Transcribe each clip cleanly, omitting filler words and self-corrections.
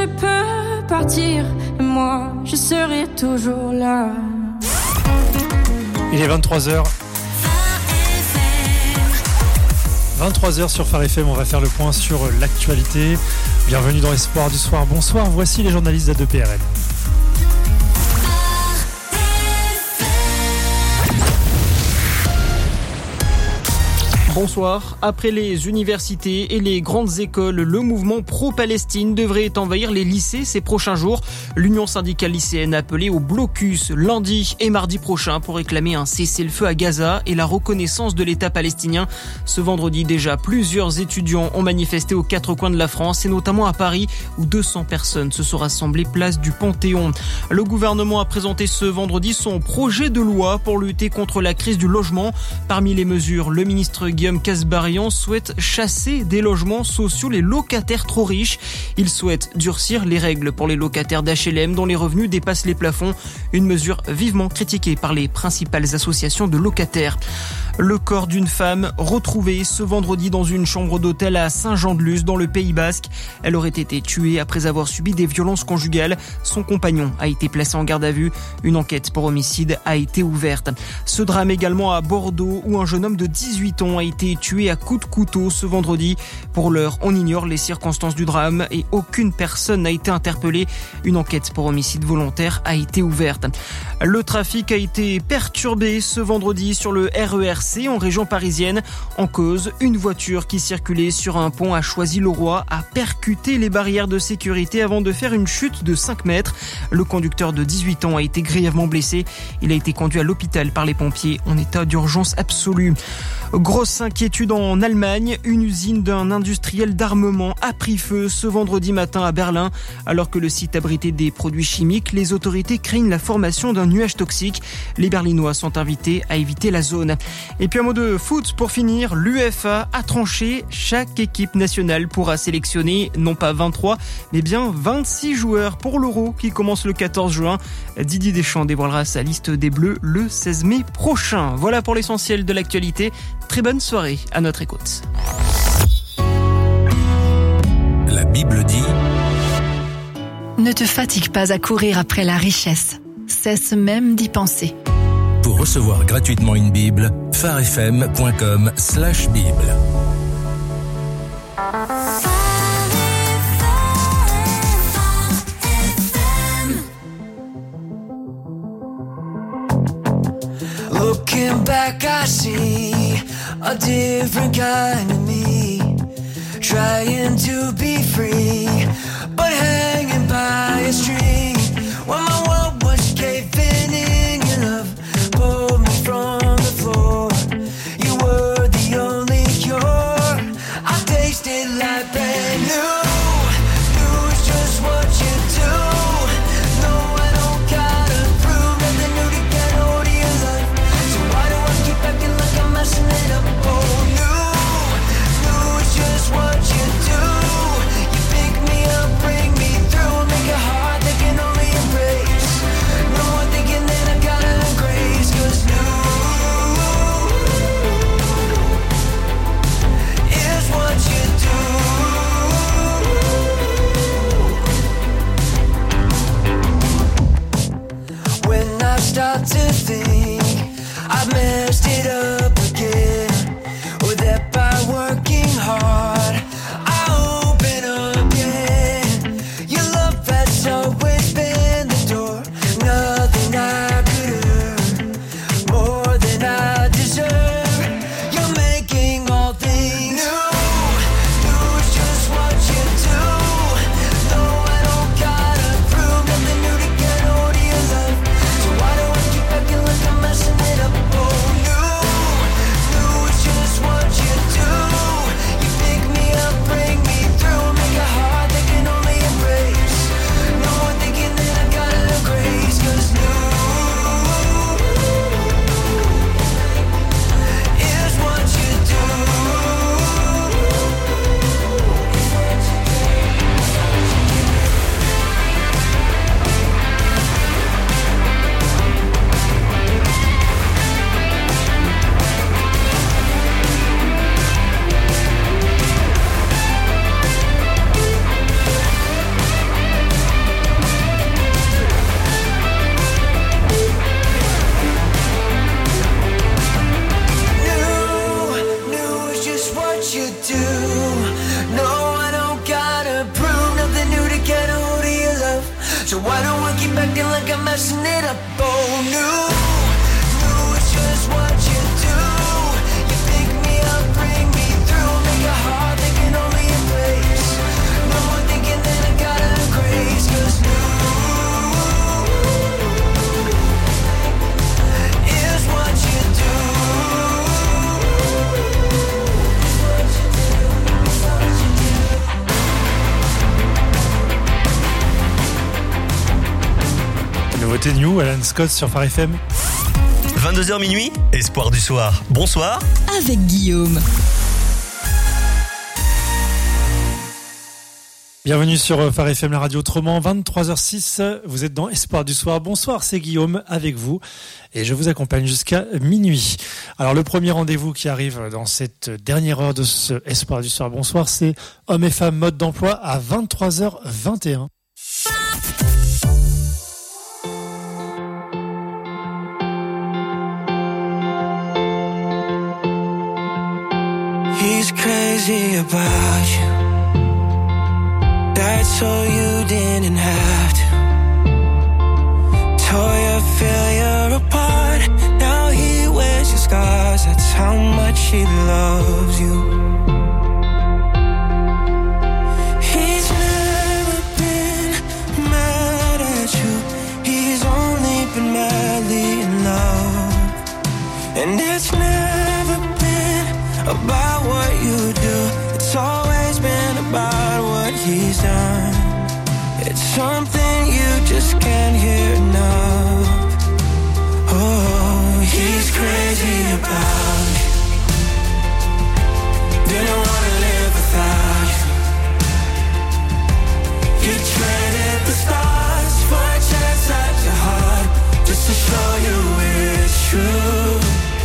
je peux partir, et moi, je serai toujours là. Il est 23h. 23h sur Phare FM, on va faire le point sur l'actualité. Bienvenue dans Espoir du soir. Bonsoir, voici les journalistes d'A2PRN. Bonsoir. Après les universités et les grandes écoles, le mouvement pro-Palestine devrait envahir les lycées ces prochains jours. L'Union syndicale lycéenne a appelé au blocus lundi et mardi prochain pour réclamer un cessez-le-feu à Gaza et la reconnaissance de l'État palestinien. Ce vendredi déjà, plusieurs étudiants ont manifesté aux quatre coins de la France et notamment à Paris où 200 personnes se sont rassemblées place du Panthéon. Le gouvernement a présenté ce vendredi son projet de loi pour lutter contre la crise du logement. Parmi les mesures, le ministre Guillaume Kasbarian souhaite chasser des logements sociaux les locataires trop riches. Il souhaite durcir les règles pour les locataires d'HLM dont les revenus dépassent les plafonds. Une mesure vivement critiquée par les principales associations de locataires. Le corps d'une femme retrouvé ce vendredi dans une chambre d'hôtel à Saint-Jean-de-Luz dans le Pays Basque. Elle aurait été tuée après avoir subi des violences conjugales. Son compagnon a été placé en garde à vue. Une enquête pour homicide a été ouverte. Ce drame également à Bordeaux où un jeune homme de 18 ans a été tué à coups de couteau ce vendredi. Pour l'heure, on ignore les circonstances du drame et aucune personne n'a été interpellée. Une enquête pour homicide volontaire a été ouverte. Le trafic a été perturbé ce vendredi sur le RERC en région parisienne. En cause, une voiture qui circulait sur un pont à Choisy-le-Roi a percuté les barrières de sécurité avant de faire une chute de 5 mètres. Le conducteur de 18 ans a été grièvement blessé. Il a été conduit à l'hôpital par les pompiers en état d'urgence absolue. Grosse inquiétude en Allemagne. Une usine d'un industriel d'armement a pris feu ce vendredi matin à Berlin. Alors que le site abritait des produits chimiques, les autorités craignent la formation d'un nuage toxique. Les Berlinois sont invités à éviter la zone. Et puis un mot de foot pour finir. L'UEFA a tranché. Chaque équipe nationale pourra sélectionner non pas 23, mais bien 26 joueurs pour l'Euro qui commence le 14 juin. Didier Deschamps dévoilera sa liste des Bleus le 16 mai prochain. Voilà pour l'essentiel de l'actualité. Très bonne soirée à notre écoute. La Bible dit: Ne te fatigue pas à courir après la richesse. Cesse même d'y penser. Pour recevoir gratuitement une Bible, pharefm.com/Bible. Looking back, I see a different kind of me, trying to be free, but hanging by a string. When my world was caving in, your love pulled me from the floor. You were the only cure. I tasted like brand new. It's just what you do. No, I don't gotta prove nothing new to get hold of your love. So why do I keep acting like I'm messing it up? Oh, new, it's just what you do. You pick me up, bring me through, make a heart that can only embrace. No more thinking that I gotta grace, 'cause new is what you do. When I start to think I've messed it up again, or that by working hard I open up again. Your love has always been the door, nothing I could earn, more than I deserve. You're making all things new. It's just what you do. No, I don't gotta prove nothing new to get hold of your love. So why do I keep acting like I'm messing it up? Oh, So why don't I keep acting like I'm messing it up? Oh, no, it's just what you do. You pick me up, bring me through, make a heart that can only embrace. No more thinking that I gotta grace, 'cause is what you do. Nouveauté New, Alan Scott sur Phare FM. 22h minuit, Espoir du soir. Bonsoir. Avec Guillaume. Bienvenue sur Phare FM, la radio autrement, 23h06, vous êtes dans Espoir du soir. Bonsoir, c'est Guillaume avec vous et je vous accompagne jusqu'à minuit. Alors le premier rendez-vous qui arrive dans cette dernière heure de ce Espoir du soir, bonsoir, c'est Hommes et femmes mode d'emploi à 23h21. He's crazy about you. Died so you didn't have to. Tore your failure apart. Now he wears your scars. That's how much he loves you. He's never been mad at you. He's only been madly in love. And it's never been about what you do. It's always been about what he's done. It's something you just can't hear enough. Oh, he's crazy about you. Didn't wanna live without you. You traded the stars for a chance at your heart, just to show you it's true.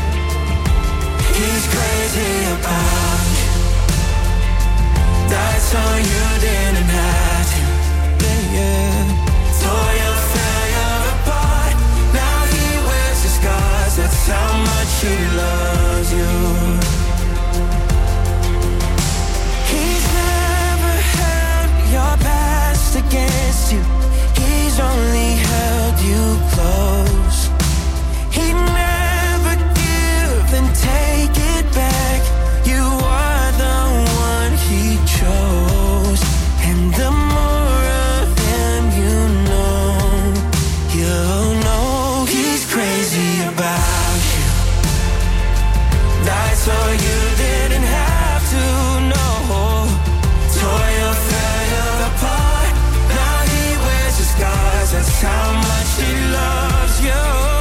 He's crazy about you. Died so you didn't have to. Yeah. Tore your failure apart. Now he wears his scars. That's how much he loves you. He's never held your past against you. He's only held you close. He never give and take it back. You are the one he chose. And the more of him you know he's crazy about you. Died so you didn't have to know. Tore your failure apart. Now he wears his scars. That's how much he loves you.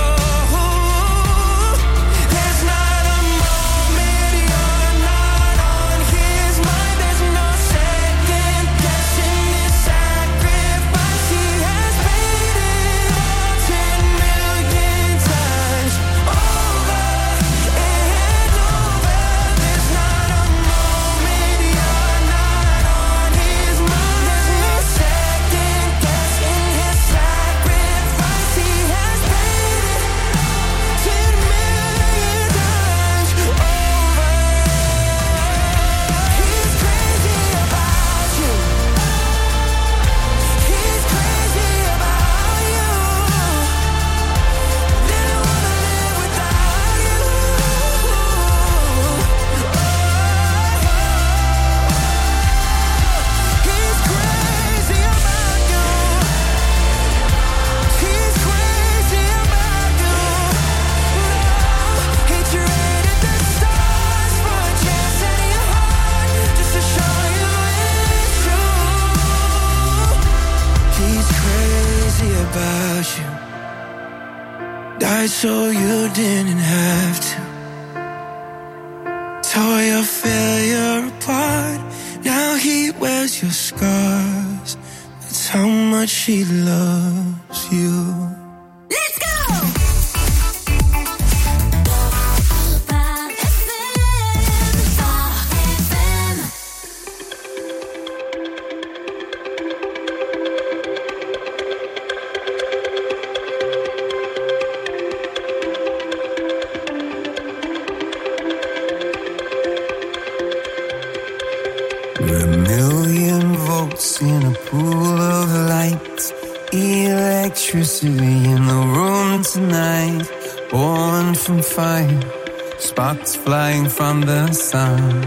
There's not a moment you're not on his mind. There's no second guessing his sacrifice. He has paid it all 10 million times over and over. There's not a moment you're not on his mind. There's no second guessing his sacrifice. He has paid it 10 million times over. He's crazy about you. He's crazy about you. Didn't wanna live without you. He's crazy about you. He's crazy about you. He traded the stars for a chance at your heart, just to show you it's true. He's crazy about you. Died so you didn't have to. Tore your failure apart. Now he wears your scars. That's how much he loves you. Let's go! We're a million volts in a pool of light. Electricity in the room tonight, born from fire, sparks flying from the sun.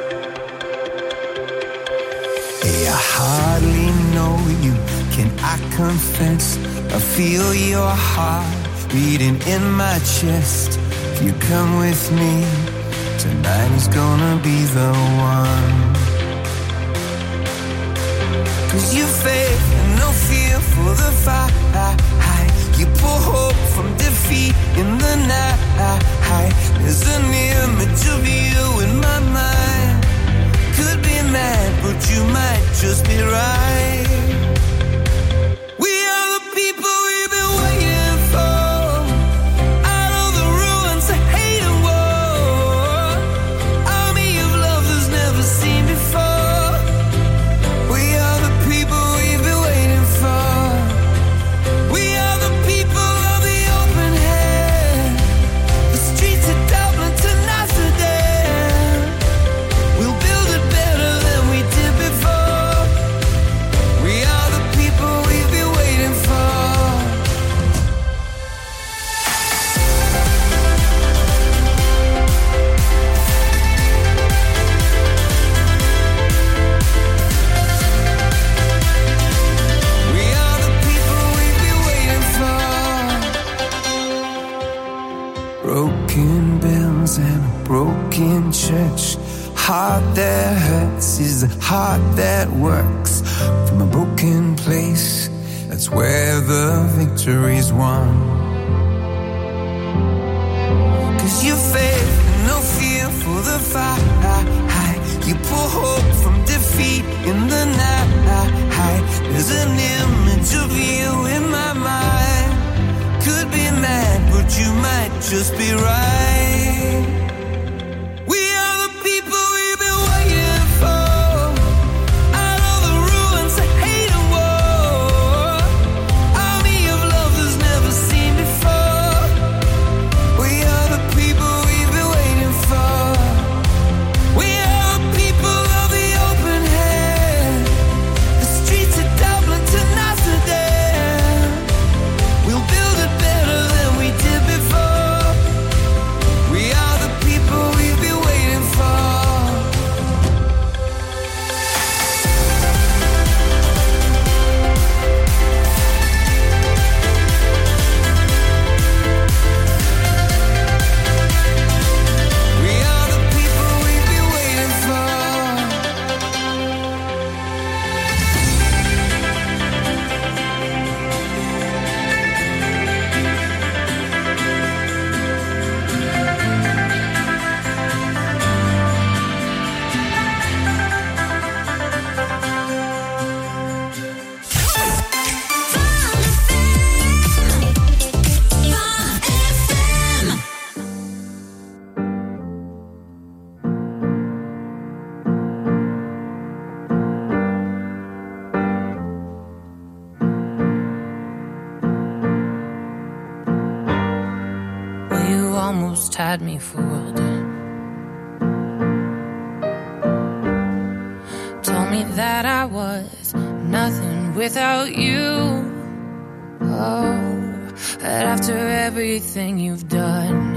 Hey, I hardly know you, can I confess? I feel your heart beating in my chest. If you come with me, tonight is gonna be the one. 'Cause you faith and no fear for the fight. You pull hope from defeat in the night. There's an image of you in my mind. Could be mad, but you might just be right. We are the people we've been waiting for. Out of the ruins of hate and war, army of love that's never seen before. We are the people we've been waiting for. We are the people of the open hand. The streets of Dublin to Amsterdam. We'll build it better than we did before. We are the people we've been waiting for. We are the people we've been waiting for. Broken bells and a broken church. Heart that hurts is a heart that works. From a broken place, that's where the victory's won. 'Cause you faith and no fear for the fight. You pull hope from defeat in the night. There's an image of you in my mind. Could be mad, but you might just be right. We are the people we've been waiting for. Out of the ruins of hate and war, army of love that's never seen before. We are the people we've been waiting for. We are the people of the open hand. The streets of Dublin to Amsterdam. We'll build it better than we did before. We are the people we've been waiting for. We are the people we've been waiting for. Well, you almost had me fooled. Told me that I was nothing without you. Oh, but after everything you've done,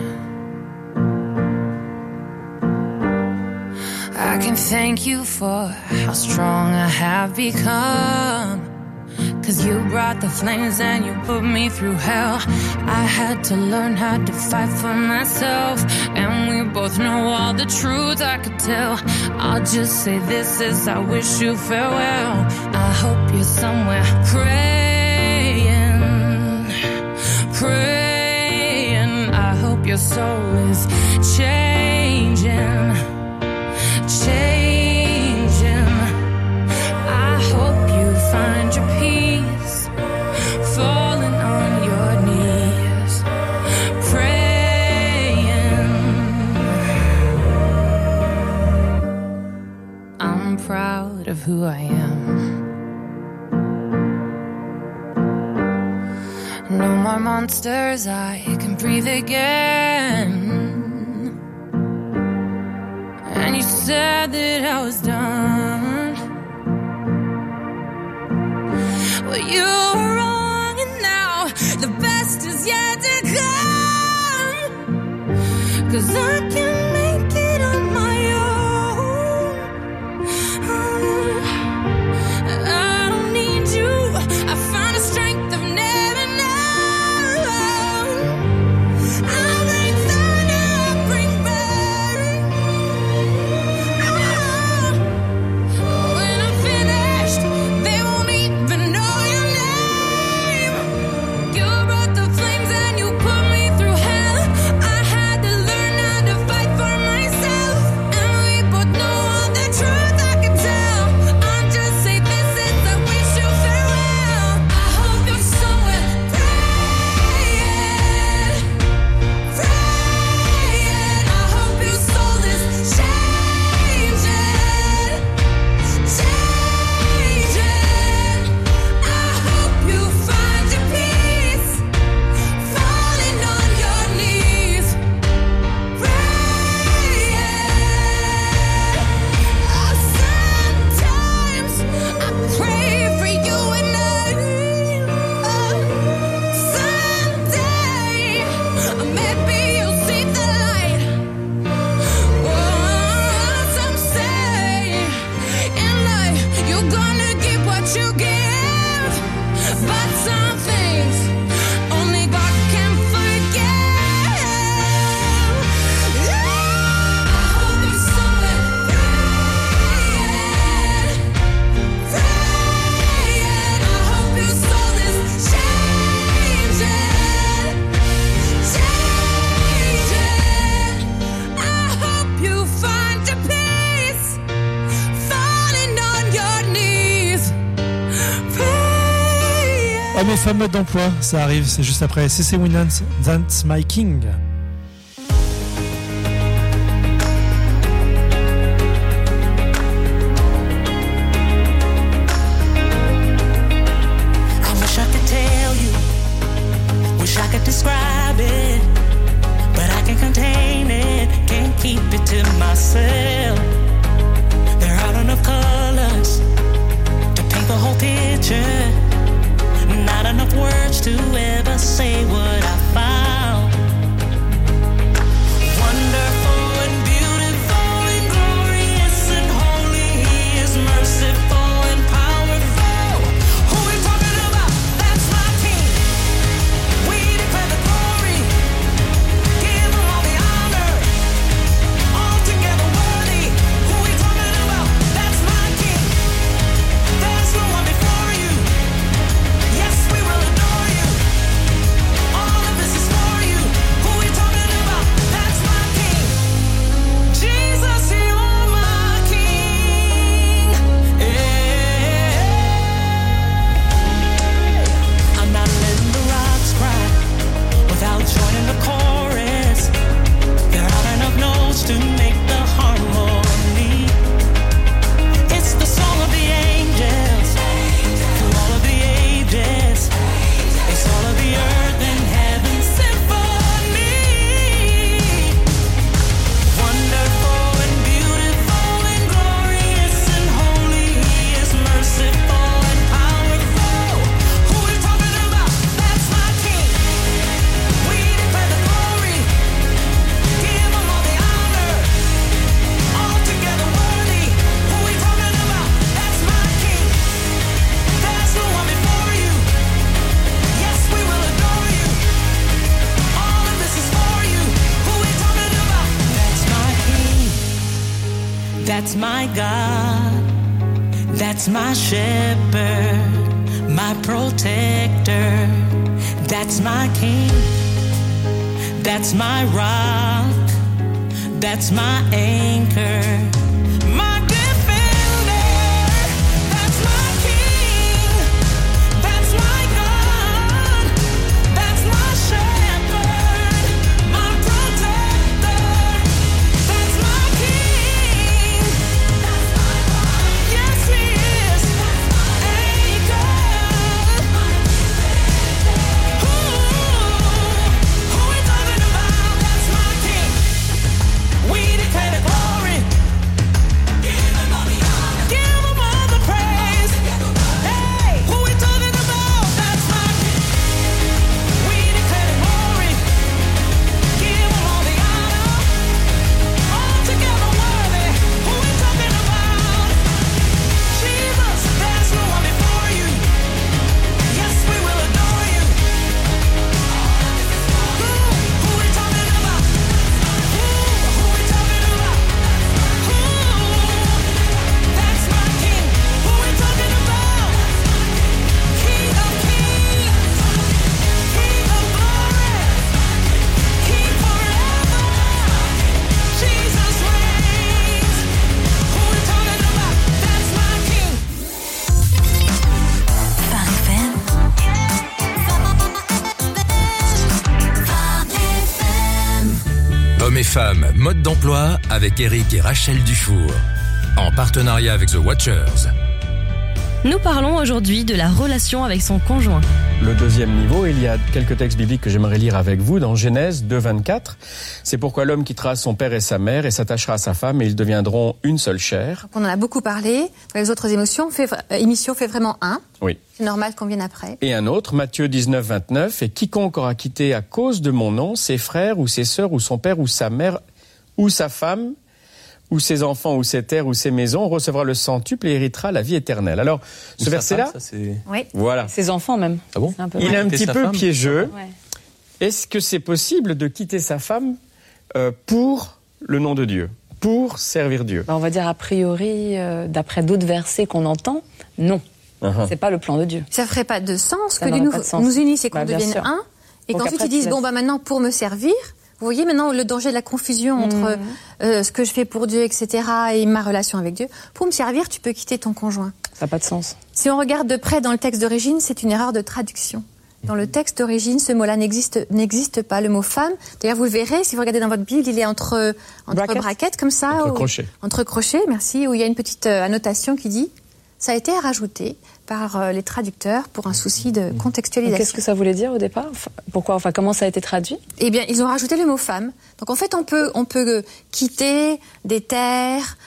I can thank you for how strong I have become. 'Cause you brought the flames and you put me through hell. I had to learn how to fight for myself. And we both know all the truth I could tell. I'll just say this as I wish you farewell. I hope you're somewhere praying, praying. I hope your soul is changing, changing. I hope you find your peace, falling on your knees, praying. I'm proud of who I am. No more monsters, I can breathe again. And you said that I was done. Well, you were wrong. the best is yet to come. 'Cause I can make it on my own. I don't need you. I found a strength I've never known. I'll bring thunder, I'll bring rain. When I'm finished, they won't even know your name. You brought the flames and you put me through hell. I had to learn how to fight for myself. And we both know all the truth I can tell. I'll just say this is I wish you farewell. I hope you're somewhere praying, praying. I hope your soul is changing, changing. I hope you find your peace, falling on your knees, praying. Sometimes I pray for you and someday maybe you'll see the light. Some say in life you're gonna get what you give, but some things only God can forgive. I hope you're somewhere praying, praying. I hope your soul is changing, changing. I hope you find your peace, falling on your knees, praying. Hommes et femmes mode d'emploi, ça arrive, c'est juste après CC Winans, That's My King. I wish I could tell you, wish I could describe it, but I can't contain it, can't keep it to myself. There aren't enough colors to paint the whole picture, not enough words to ever say what I found. Wonderful and beautiful and glorious and holy, He is merciful and powerful. Who we talking about? That's my King. We declare the glory, give Him all the honor, altogether worthy. Who we talking about? That's my King. There's no one before you. Yes, we will adore you. All of this is for you. Who we talking about? That's my King. Jesus, you're my King. I'm not letting the rocks cry without joining the chorus. There aren't enough notes to make the harmony. It's the song of the angels through all of the ages. It's all of the earth and heaven's symphony. Wonderful and beautiful and glorious and holy, He is merciful and powerful. Who we talking about? That's my King. We declare the glory, give Him all the honor, altogether worthy. Who we talking about? That's my King. There's no one before you. Yes, we will adore you. All of this is for you. Who we talking about? That's my King. That's my God. That's my shepherd, my protector. That's my King. That's my rock. That's my anchor. My defender. That's my King. That's my God. That's my shepherd, my protector. That's my King. That's my rock. Yes, He is. That's my anchor. My defender. Who we talking about? That's my King. We declare the glory, femmes, mode d'emploi avec Eric et Rachel Dufour. En partenariat avec The Watchers. Nous parlons aujourd'hui de la relation avec son conjoint. Le deuxième niveau, il y a quelques textes bibliques que j'aimerais lire avec vous dans Genèse 2,24. C'est pourquoi l'homme quittera son père et sa mère et s'attachera à sa femme et ils deviendront une seule chair. On en a beaucoup parlé. Dans les autres émissions, fait vraiment un. Oui. C'est normal qu'on vienne après. Et un autre, Matthieu 19, 29. Et quiconque aura quitté à cause de mon nom ses frères ou ses sœurs ou son père ou sa mère ou sa femme ou ses enfants, ou ses terres, ou ses maisons, recevra le centuple et héritera la vie éternelle. Alors, ce verset-là, oui. Voilà. Ses enfants même. Ah bon ? Il est un petit peu piégeux. Ouais. Est-ce que c'est possible de quitter sa femme pour le nom de Dieu, pour servir Dieu ? On va dire a priori, d'après d'autres versets qu'on entend, non. C'est pas le plan de Dieu. Ça ferait pas de sens que Dieu nous unisse et qu'on devienne un, et qu'ensuite ils disent, maintenant pour me servir. Vous voyez maintenant le danger de la confusion entre ce que je fais pour Dieu, etc. et ma relation avec Dieu. Pour me servir, tu peux quitter ton conjoint. Ça n'a pas de sens. Si on regarde de près dans le texte d'origine, c'est une erreur de traduction. Dans le texte d'origine, ce mot-là n'existe pas. Le mot femme, d'ailleurs vous le verrez, si vous regardez dans votre Bible, il est entre brackets comme ça. Entre crochets. Entre crochets, merci, où il y a une petite annotation qui dit « Ça a été rajouté par les traducteurs pour un souci de contextualisation. » Qu'est-ce que ça voulait dire au départ ? Pourquoi ? Comment ça a été traduit ? Eh bien, ils ont rajouté le mot femme. Donc en fait, on peut quitter des terres,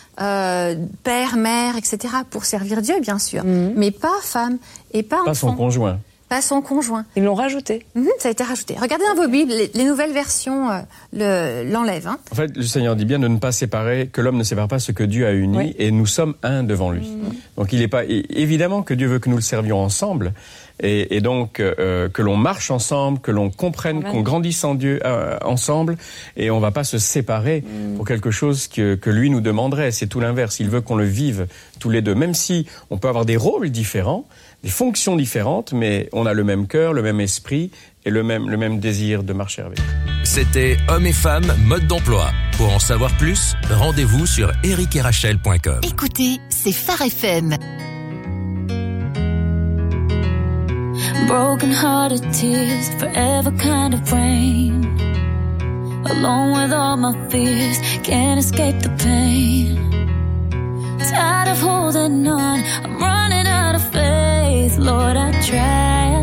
père, mère, etc. pour servir Dieu, bien sûr, mais pas femme et pas enfant. Pas son conjoint. Pas son conjoint. Ils l'ont rajouté. Ça a été rajouté. Regardez dans vos Bibles, les nouvelles versions l'enlèvent. En fait, le Seigneur dit bien de ne pas séparer, que l'homme ne sépare pas ce que Dieu a uni, et nous sommes un devant lui. Donc il n'est pas évidemment que Dieu veut que nous le servions ensemble, et donc que l'on marche ensemble, que l'on comprenne, qu'on grandisse en Dieu ensemble, et on ne va pas se séparer pour quelque chose que lui nous demanderait. C'est tout l'inverse. Il veut qu'on le vive tous les deux, même si on peut avoir des rôles différents, des fonctions différentes, mais on a le même cœur, le même esprit et le même désir de marcher avec. C'était Hommes et femmes, mode d'emploi. Pour en savoir plus, rendez-vous sur ericetRachel.com. Écoutez, c'est Phare FM. Broken hearted tears, forever kind of rain. Alone with all my fears, can't escape the pain. Tired of holding on, I'm running out of faith. Lord, I try,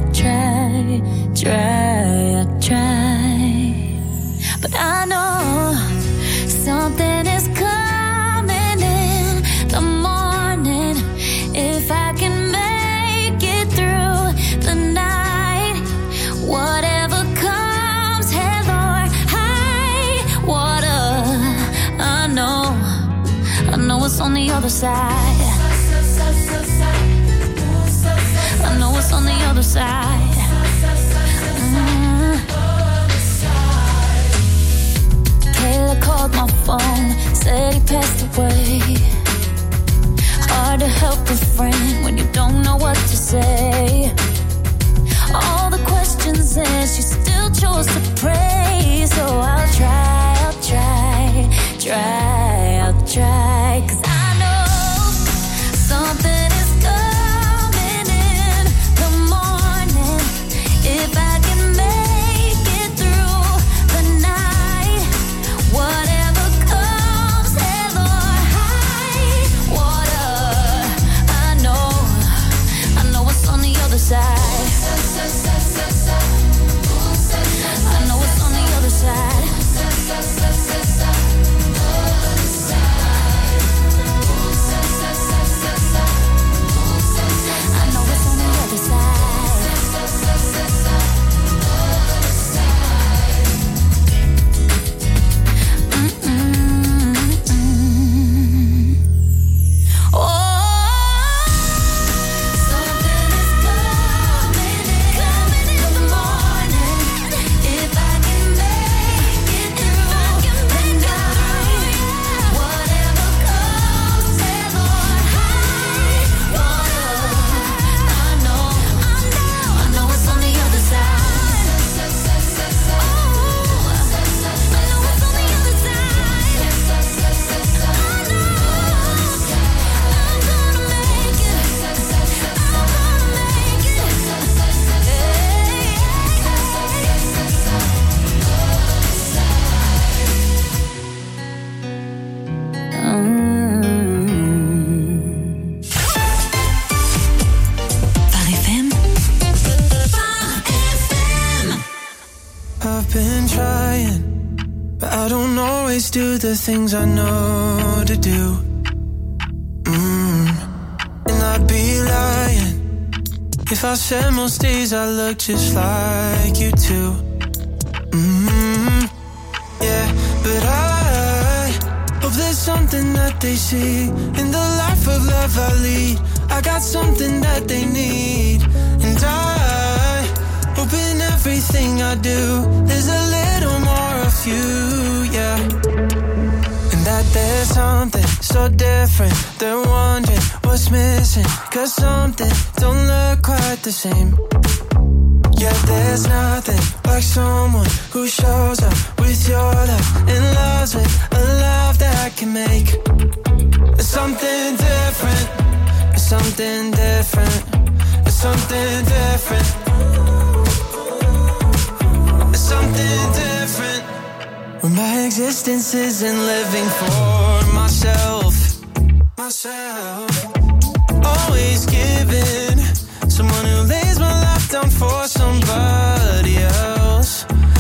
but I know something is coming in the morning. If I can make it through the night, whatever comes, hell or high water, I know it's on the other side. I know it's on the other side. Kayla called my phone, said he passed away. Hard to help a friend when you don't know what to say. All the questions and she still chose to pray. So I'll try, 'cause I know but I don't always do the things I know to do. And I'd be lying if I said most days I look just like you too. Yeah, but I hope there's something that they see in the life of love I lead. I got something that they need, and I hope in everything I do there's a little more of you, yeah. And that there's something so different, they're wondering what's missing, 'cause something don't look quite the same. Yeah, there's nothing like someone who shows up with your love and loves with a love that can make something different, something different, something different, something different. When my existence isn't living for myself, always giving, someone who lays my life down for somebody else,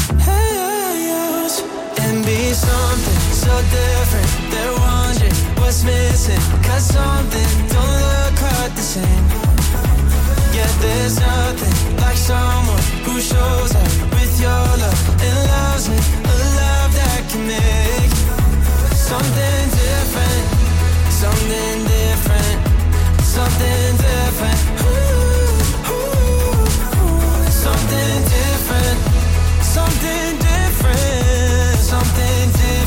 and be something so different. They're wondering what's missing, 'cause something don't look quite the same. Yeah, there's nothing like someone who shows up with your love and loves me, a love that can make something different, something different, something different. Something different, something different, something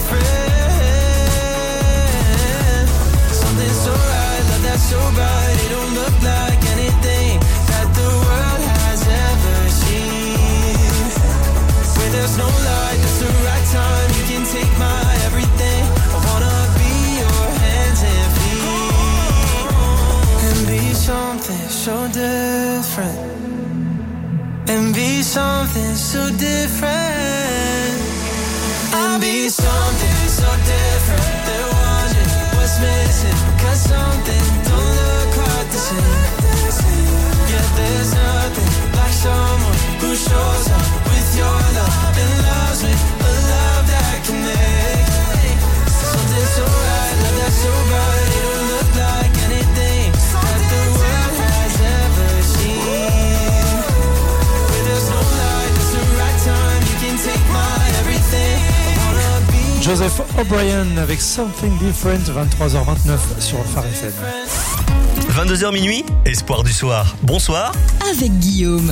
different. Something so right, love that's so bright, it don't look like anything that the world has ever seen. Where there's no light, that's the right time, you can take my everything. I wanna be your hands and feet, and be something so different, and be something so different, and be something so different. They're wondering what's missing, 'cause something don't look quite the same. Yeah, there's nothing like someone who shows up with your love and loves me, a love that can make something so right, love that's so bright, it don't look like anything that the world has ever seen. Joseph O'Brien avec Something Different, 23h29 sur Phare FM. 22h minuit, Espoir du soir. Bonsoir. Avec Guillaume.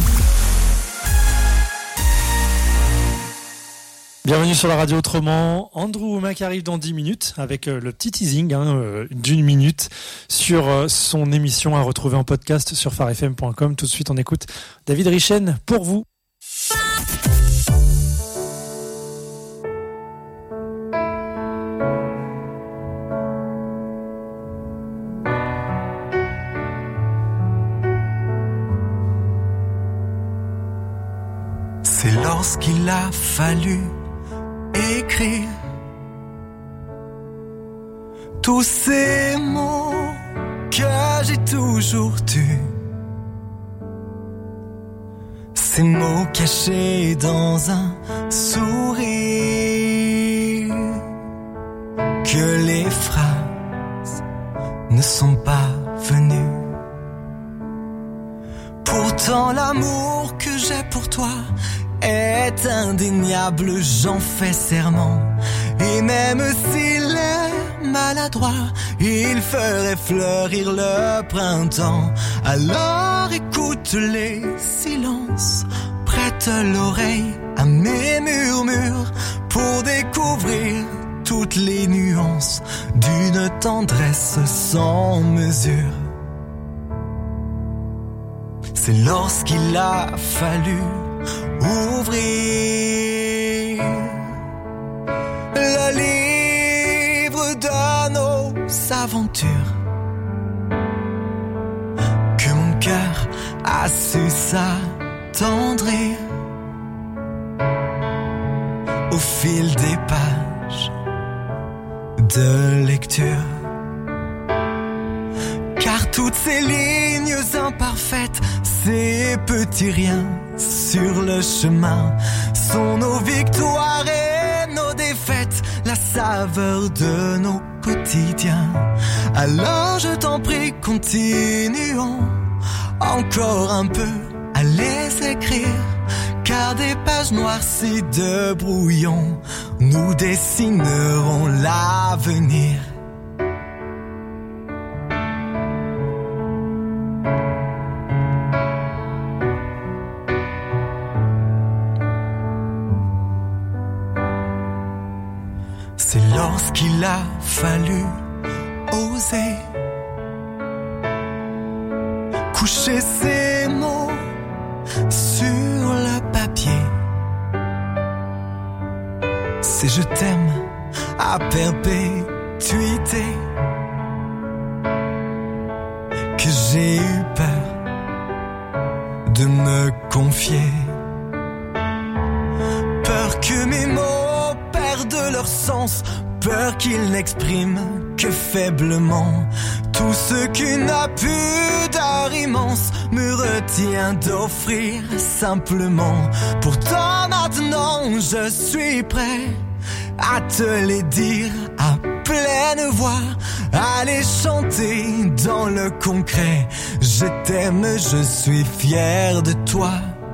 Bienvenue sur la radio Autrement. Andrew Mac arrive dans 10 minutes avec le petit teasing d'une minute sur son émission à retrouver en podcast sur pharefm.com. Tout de suite, on écoute David Richen pour vous. C'est lorsqu'il a fallu écrire tous ces mots que j'ai toujours tus, ces mots cachés dans un sourire, que les phrases ne sont pas venues. Pourtant l'amour que j'ai pour toi est indéniable, j'en fais serment. Et même s'il est maladroit, il ferait fleurir le printemps. Alors écoute les silences, prête l'oreille à mes murmures pour découvrir toutes les nuances d'une tendresse sans mesure. C'est lorsqu'il a fallu ouvrir le livre de nos aventures que mon cœur a su s'attendrir au fil des pages de lecture. Car toutes ces lignes imparfaites, ces petits riens sur le chemin, sont nos victoires et nos défaites. la saveur de nos quotidiens. Alors je t'en prie, continuons encore un peu à les écrire, car des pages noircies de brouillon, nous dessinerons l'avenir. C'est lorsqu'il a fallu oser coucher ces mots sur le papier. C'est je t'aime à perpétuité que j'ai eu peur de me confier. Peur que mes mots perdent leur sens, peur qu'ils n'expriment que faiblement tout ce qu'une pudeur immense me retient d'offrir simplement. Pourtant maintenant je suis prêt à te les dire à pleine voix, à les chanter dans le concret. Je t'aime, je suis fier de toi.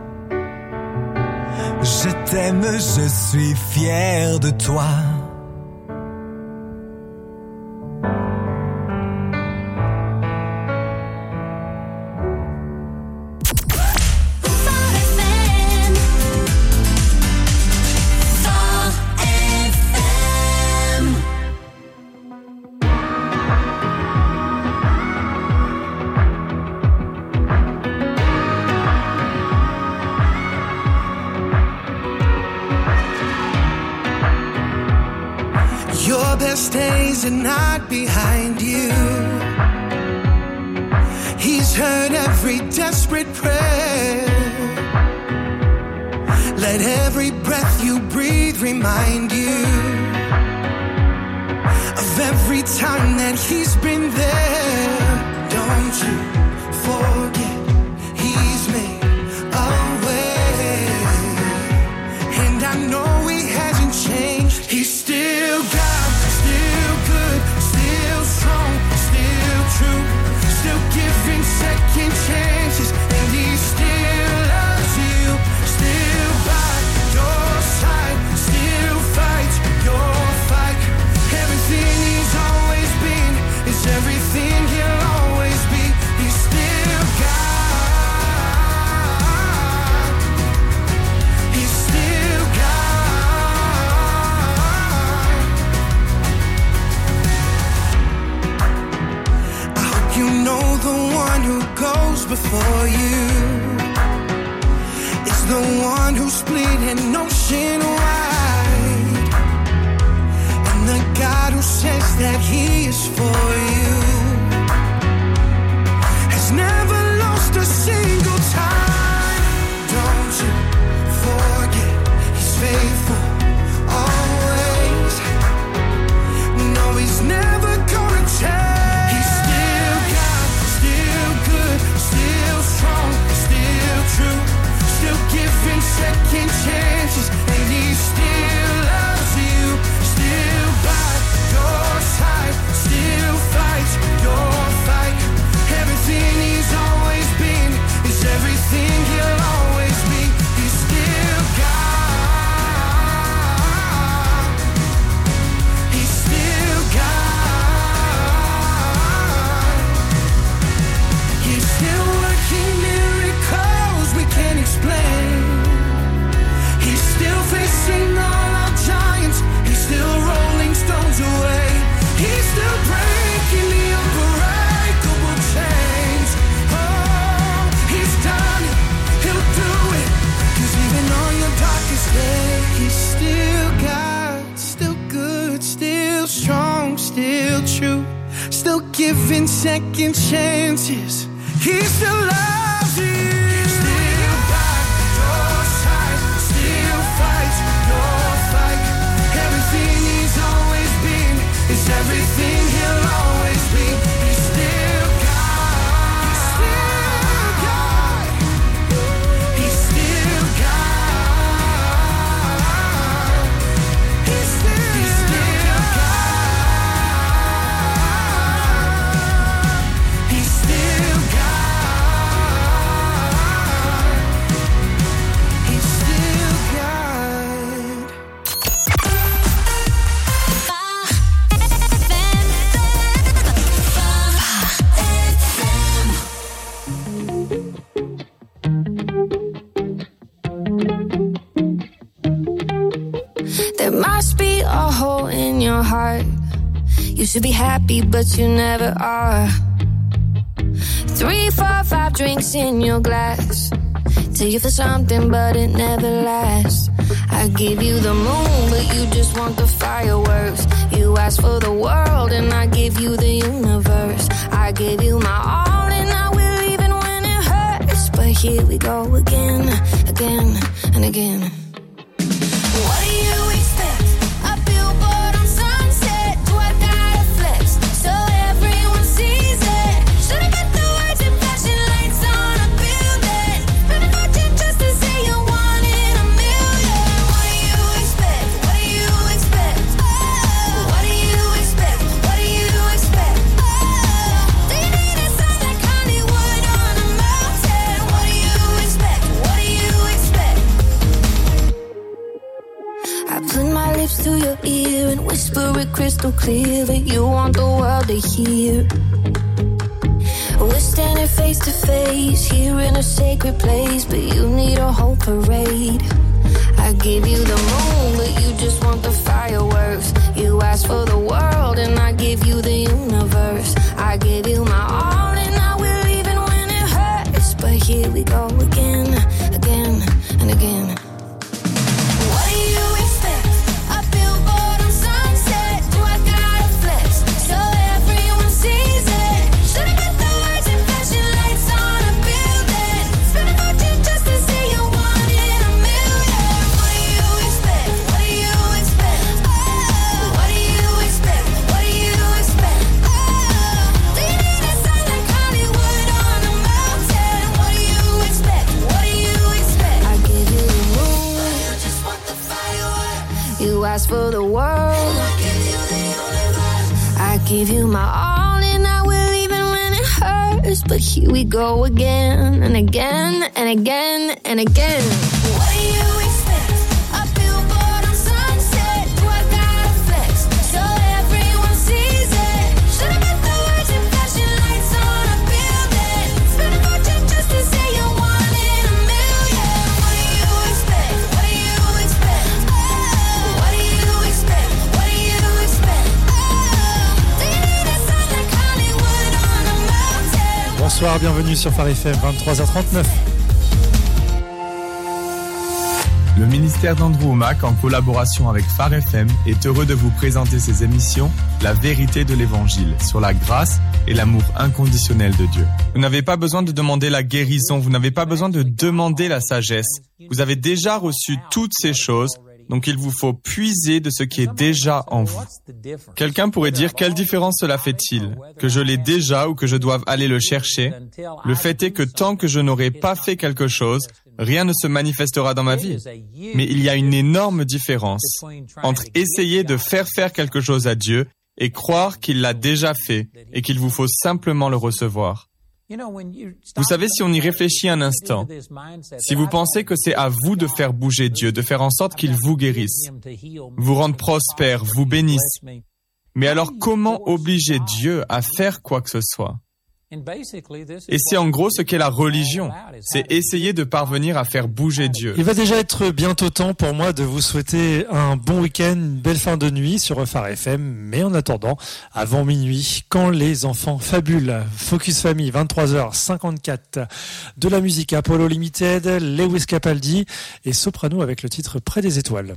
Je t'aime, je suis fier de toi. Days are not behind you. He's heard every desperate prayer. Let every breath you breathe remind you of every time that he's been there. Don't you forget he's made a way. And I know he hasn't changed. He's still God. Giving second chances, and he still loves you, still by your side, still fights your fight. Everything he's always been is everything he'll always be. He's still God. He's still God. I hope you know the one who goes before you is the one who split an ocean wide, and the God who says that he is for you has never lost a single time. Don't you forget he's faithful always. No, he's never gonna change. True, still giving second chances, and he still loves you, still by your side, still fights your fight. Everything he's always been is everything he'll always be. He's still God. He's still God. He's still working miracles we can't explain. He's still facing all our giants. He's still rolling stones away. He's still breaking the unbreakable chains. Oh, he's done it. He'll do it. 'Cause even on your darkest day, he's still God, still good, still strong, still true, still giving second chances. He still loves you. Still by your side, still fights your fight. Everything he's always been is everything he'll always be. He's still God. He's still God. He's still God. He's still God. your heart. You should be happy, but you never are. 3, 4, 5 drinks in your glass. Till you feel something, but it never lasts. I give you the moon, but you just want the fireworks. You ask for the world, and I give you the universe. I give you my all, and I will even when it hurts. But here we go again, again, and again. What do you expect? A billboard on Sunset. Do I gotta flex so everyone sees it? Should've got the words and flashing lights on a building. Spend a fortune just to say you're one in a million. What do you expect? What do you expect? Oh, what do you expect? What do you expect? Oh, do you need a sign like Hollywood on a mountain? What do you expect? What do you expect? I put my lips to your ear and whisper it crystal clear that you want the world to hear. We're standing face to face here in a sacred place, but you need a whole parade. I give you the moon, but you just want the fireworks. You ask for the world, and I give you the universe. I give you my all, and I will even when it hurts. But here we go again, again, and again. What do you expect? A billboard on Sunset. Do I gotta flex so everyone sees it? Should've got the words and flashing lights on a building. Spend a fortune just to say you're one in a million. What do you expect? What do you expect? Oh, what do you expect? What do you expect? Oh, do you need a sign like Hollywood on a mountain? What do you expect? What do you expect? I give you the moon. You just want the fireworks. You ask for the world. I give you the universe. I give you my all, and I will even when it hurts. But here we go again and again and again and again. What do you expect? A billboard on Sunset. Do I gotta flex so everyone sees it? Should've got the words and flashing lights on a building. Spend a fortune just to say you're one in a million. What do you expect? What do you expect? Oh, what do you expect? What do you expect? Oh, do you need a sign like Hollywood on a mountain? Bonsoir, bienvenue sur Phare FM, 23h39. Le ministère d'Andrew Wommack, en collaboration avec Phare FM, est heureux de vous présenter ses émissions La vérité de l'Évangile, sur la grâce et l'amour inconditionnel de Dieu. Vous n'avez pas besoin de demander la guérison, vous n'avez pas besoin de demander la sagesse. Vous avez déjà reçu toutes ces choses, donc il vous faut puiser de ce qui est déjà en vous. Quelqu'un pourrait dire, quelle différence cela fait-il? Que je l'ai déjà ou que je doive aller le chercher? Le fait est que tant que je n'aurai pas fait quelque chose, rien ne se manifestera dans ma vie. Mais il y a une énorme différence entre essayer de faire quelque chose à Dieu et croire qu'il l'a déjà fait et qu'il vous faut simplement le recevoir. Vous savez, si on y réfléchit un instant, si vous pensez que c'est à vous de faire bouger Dieu, de faire en sorte qu'il vous guérisse, vous rende prospère, vous bénisse, mais alors comment obliger Dieu à faire quoi que ce soit? Et c'est en gros ce qu'est la religion, c'est essayer de parvenir à faire bouger Dieu. Il va déjà être bientôt temps pour moi de vous souhaiter un bon week-end, une belle fin de nuit sur Phare FM, mais en attendant, avant minuit, quand les enfants fabulent, Focus Family, 23h54, de la musique Apollo Limited, Lewis Capaldi et Soprano avec le titre Près des étoiles.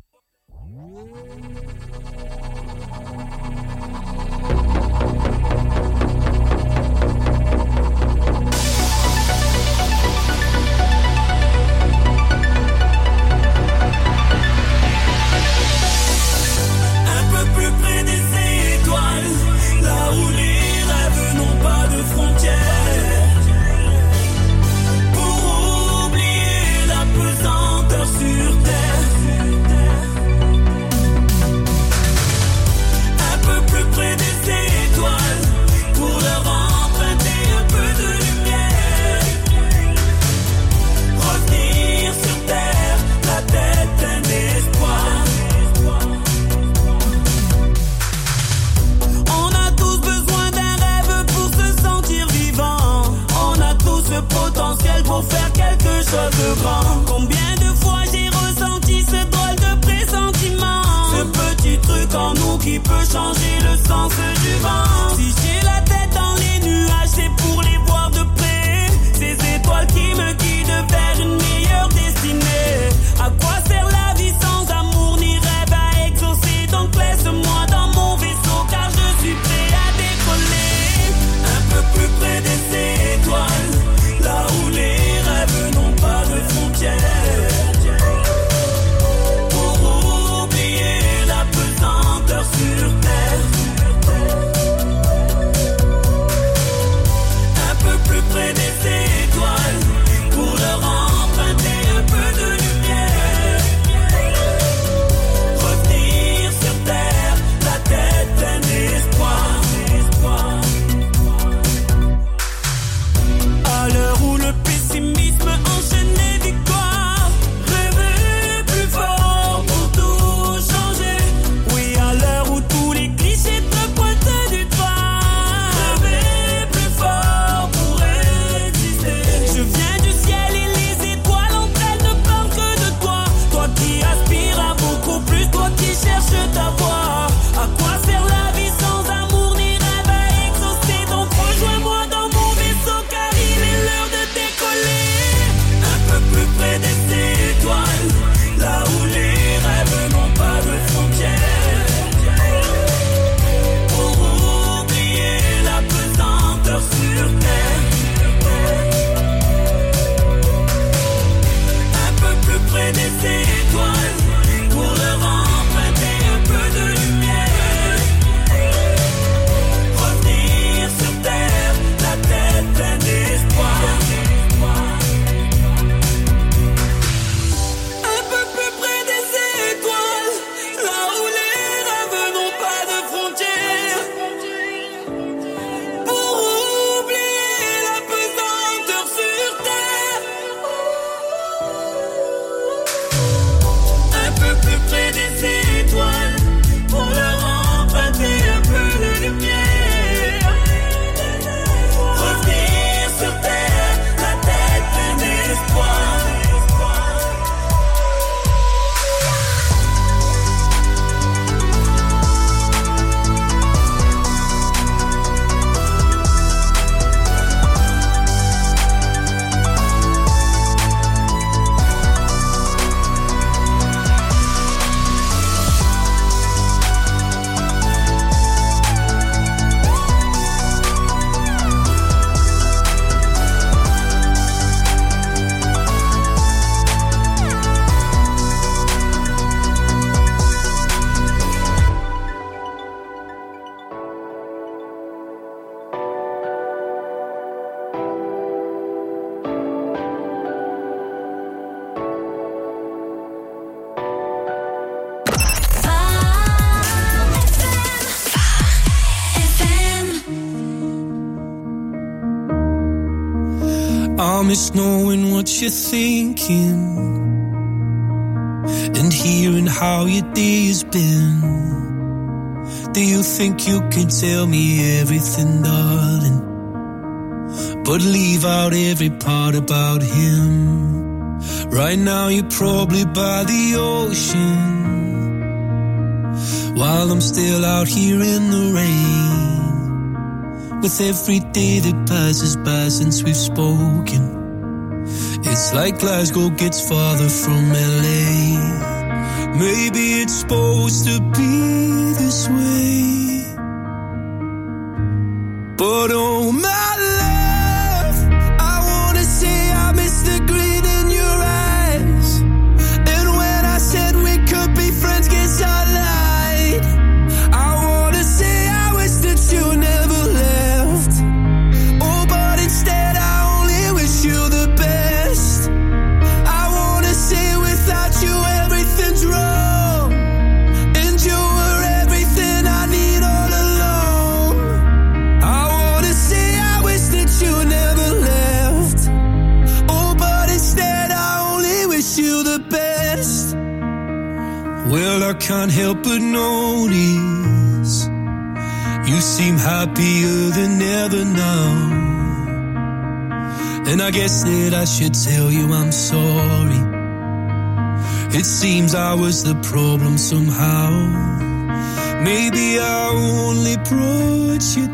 De grand. Combien de fois j'ai ressenti ce drôle de pressentiment, ce petit truc encore nous qui peut changer le sens du vent. Si j'ai la tête dans les nuages, c'est pour les voir de près. Ces étoiles qui me guident vers une meilleure destinée. À quoi sert la vie sans amour ni rêve à exaucer? Donc laisse-moi dans mon vaisseau car je suis prêt à décoller. Un peu plus près des étoiles, là où les rêves n'ont pas de frontières. Pour oublier la pesanteur sur terre. Un peu plus près des étoiles, pour leur emprunter un peu de lumière. Revenir sur terre, la tête pleine d'espoir. À l'heure où le pessimisme enchaîne les victoires, rêver plus fort pour tout changer. Oui, à l'heure où tous les clichés te pointent du doigt, rêver plus fort pour exister. Je viens du ciel et les étoiles entre elles ne parlent que de toi. Toi qui aspires à beaucoup plus, toi qui cherches ta voie. À quoi sert la vie sans amour ni rêve à exaucer? Donc rejoins-moi dans mon vaisseau car il est l'heure de décoller. Un peu plus près des étoiles, là où les rêves n'ont pas de frontières. Pour oublier la pesanteur sur terre. Un peu plus près des étoiles, pour leur emprunter un peu de lumière. Revenir sur terre, la tête pleine d'espoir. Un peu plus près des étoiles, là où les rêves n'ont pas de frontières. Pour oublier la pesanteur sur terre. Un peu plus près des étoiles, pour leur emprunter un peu de lumière. Revenir sur terre, la tête pleine d'espoir. I miss knowing what you're thinking and hearing how your day has been. Do you think you can tell me everything, darling, but leave out every part about him? Right now you're probably by the ocean, while I'm still out here in the rain. With every day that passes by since we've spoken, it's like Glasgow gets farther from LA. Maybe it's supposed to be this way, but oh my love, I wanna say I miss the grin in your eyes. And when I said we could be friends, guess I lied. I wanna say I wish that you never left. Oh, but instead I only wish you the best. I wanna say without you everything's wrong, and you were everything I need all along. I wanna say I wish that you never left. Oh, but instead I only wish you the best. Well, I can't help but notice you seem happier than ever now. And I guess that I should tell you I'm sorry. It seems I was the problem somehow. Maybe I only brought you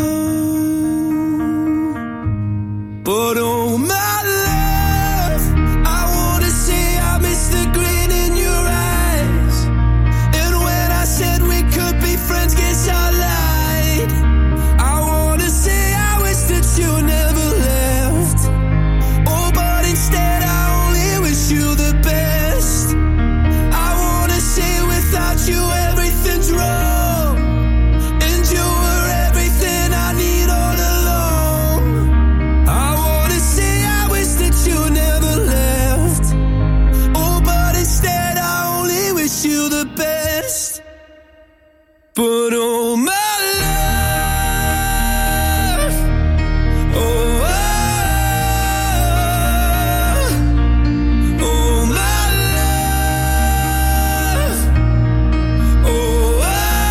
down, but oh my love, I wanna say I miss the grin in your eyes. And when I said we could be friends, guess I lied. I wanna say I wish that you never left. Oh, but instead I only wish you the best. I wanna say without you everything's wrong, and you were everything I need all along. I wanna say I wish that you never left. Oh, but instead I only wish you the best. But oh my love, oh, oh my love, oh,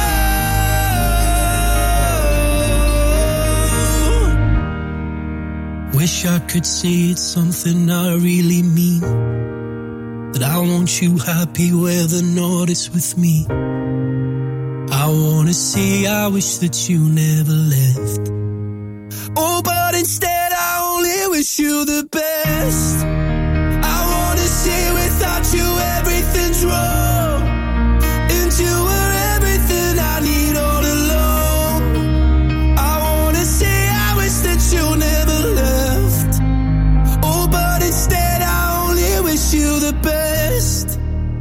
wish I could say it's something I really mean, that I want you happy whether or not it's with me. I wanna say I wish that you never left. Oh, but instead I only wish you the best. I wanna say without you everything's wrong, and you were everything I need all along. I wanna say I wish that you never left. Oh, but instead I only wish you the best.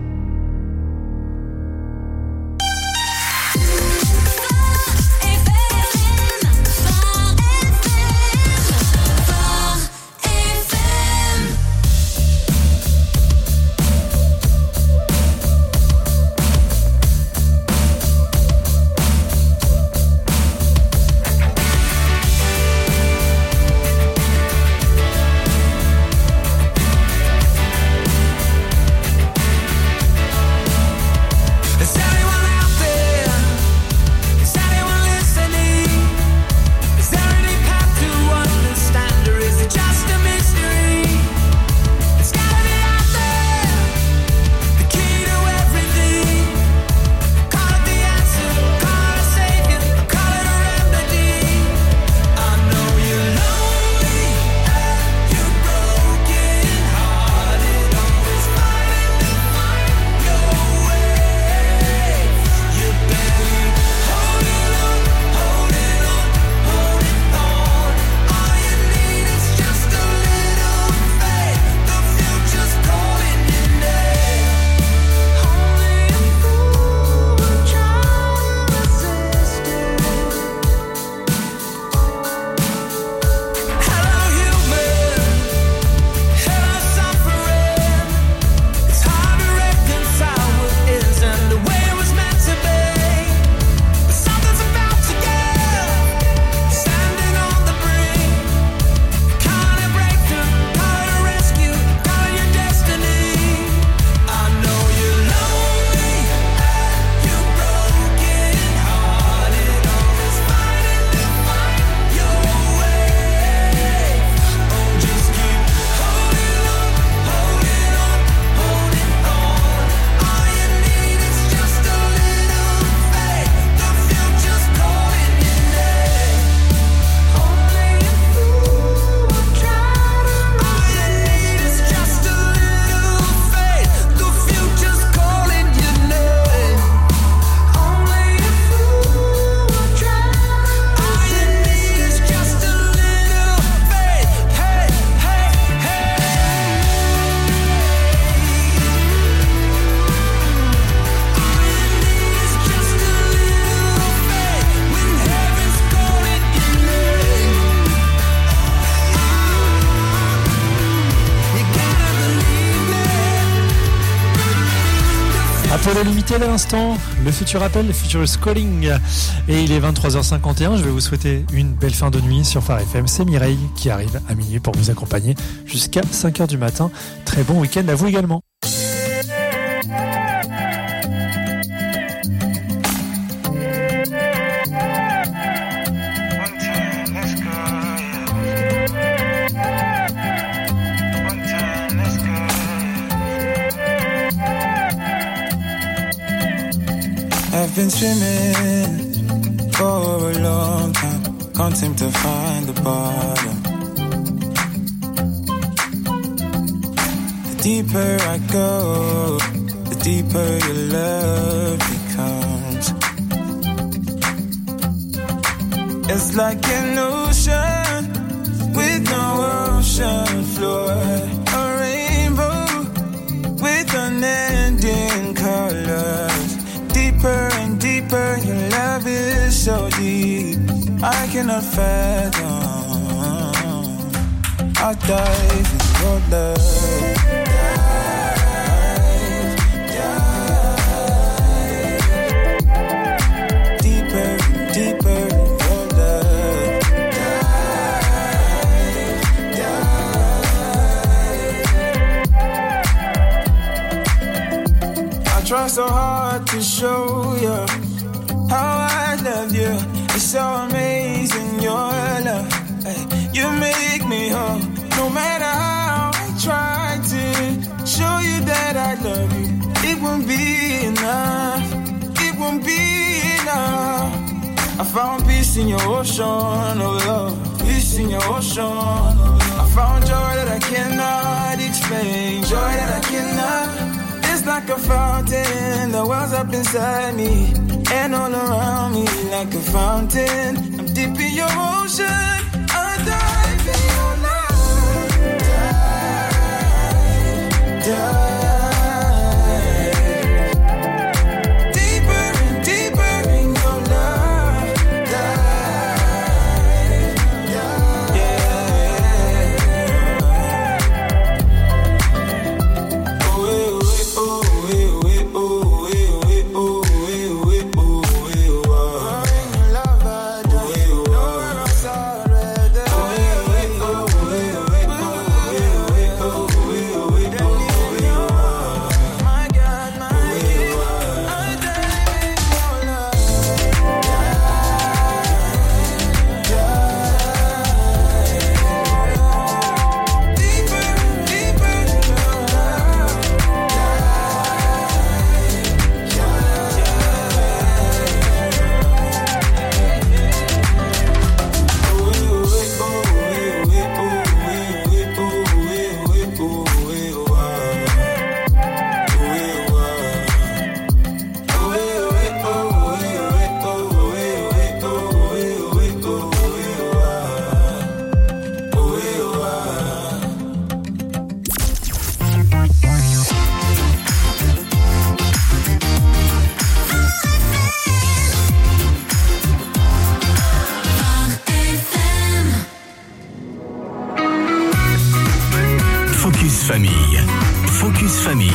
Apollo Limited à l'instant, le futur appel, le futur is calling. Et il est 23h51, je vais vous souhaiter une belle fin de nuit sur Phare FM. C'est Mireille qui arrive à minuit pour vous accompagner jusqu'à 5h du matin. Très bon week-end à vous également. I've been swimming for a long time, can't seem to find the bottom. The deeper I go, the deeper your love becomes. It's like an ocean with no ocean floor, a rainbow with unending colors. Deeper and deeper, your love is so deep, I cannot fathom. I'll dive in your love. Try so hard to show you how I love you. It's so amazing, your love. Hey, you make me whole. No matter how I try to show you that I love you, it won't be enough. It won't be enough. I found peace in your ocean, oh love. Peace in your ocean. I found joy that I cannot explain. Joy that I cannot. It's like a fountain that wells up inside me and all around me like a fountain. I'm deep in your ocean, I dive in your love. Dive, dive. Deeper and deeper in your love. Dive, dive. Yeah. Focus Famille.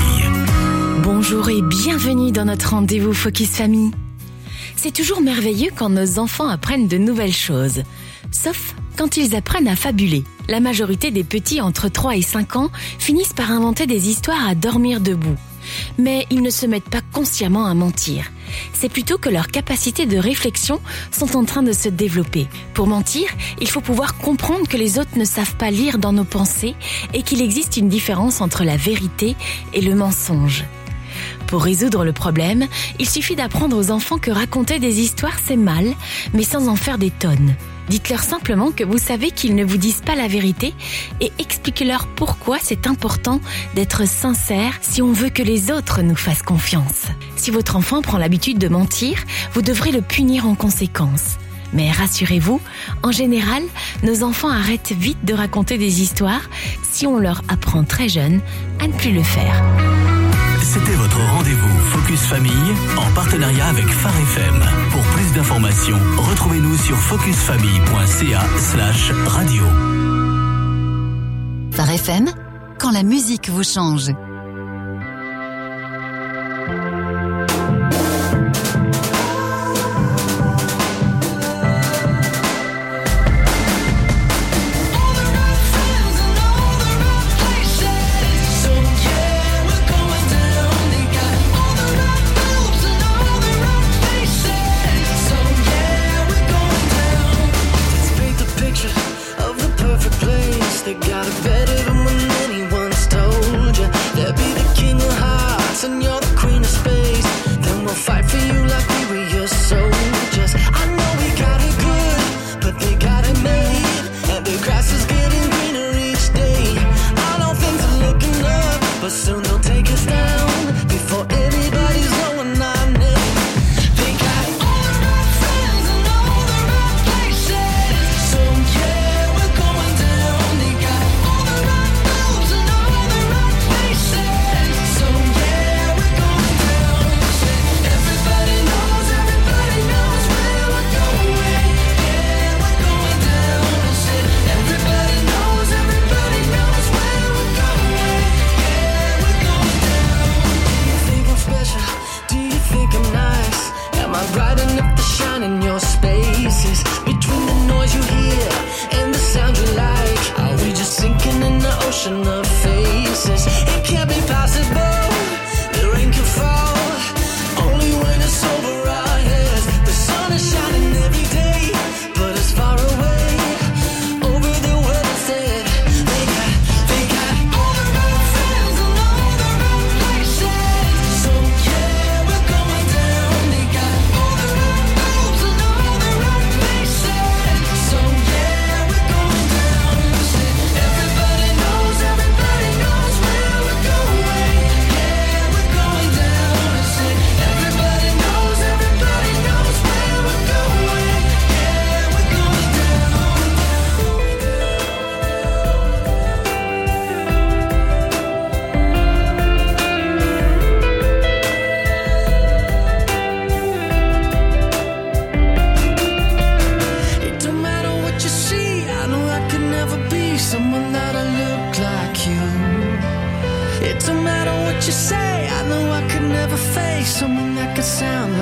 Bonjour et bienvenue dans notre rendez-vous Focus Famille. C'est toujours merveilleux quand nos enfants apprennent de nouvelles choses. Sauf quand ils apprennent à fabuler. La majorité des petits entre 3 et 5 ans finissent par inventer des histoires à dormir debout. Mais ils ne se mettent pas consciemment à mentir. C'est plutôt que leurs capacités de réflexion sont en train de se développer. Pour mentir, il faut pouvoir comprendre que les autres ne savent pas lire dans nos pensées et qu'il existe une différence entre la vérité et le mensonge. Pour résoudre le problème, il suffit d'apprendre aux enfants que raconter des histoires c'est mal, mais sans en faire des tonnes. Dites-leur simplement que vous savez qu'ils ne vous disent pas la vérité et expliquez-leur pourquoi c'est important d'être sincère si on veut que les autres nous fassent confiance. Si votre enfant prend l'habitude de mentir, vous devrez le punir en conséquence. Mais rassurez-vous, en général, nos enfants arrêtent vite de raconter des histoires si on leur apprend très jeune à ne plus le faire. C'était votre rendez-vous Focus Famille en partenariat avec Phare FM. Pour plus d'informations, retrouvez-nous sur focusfamille.ca/radio. Phare FM, quand la musique vous change. They got it better than when anyone's told you. you say. I know I could never face someone that could sound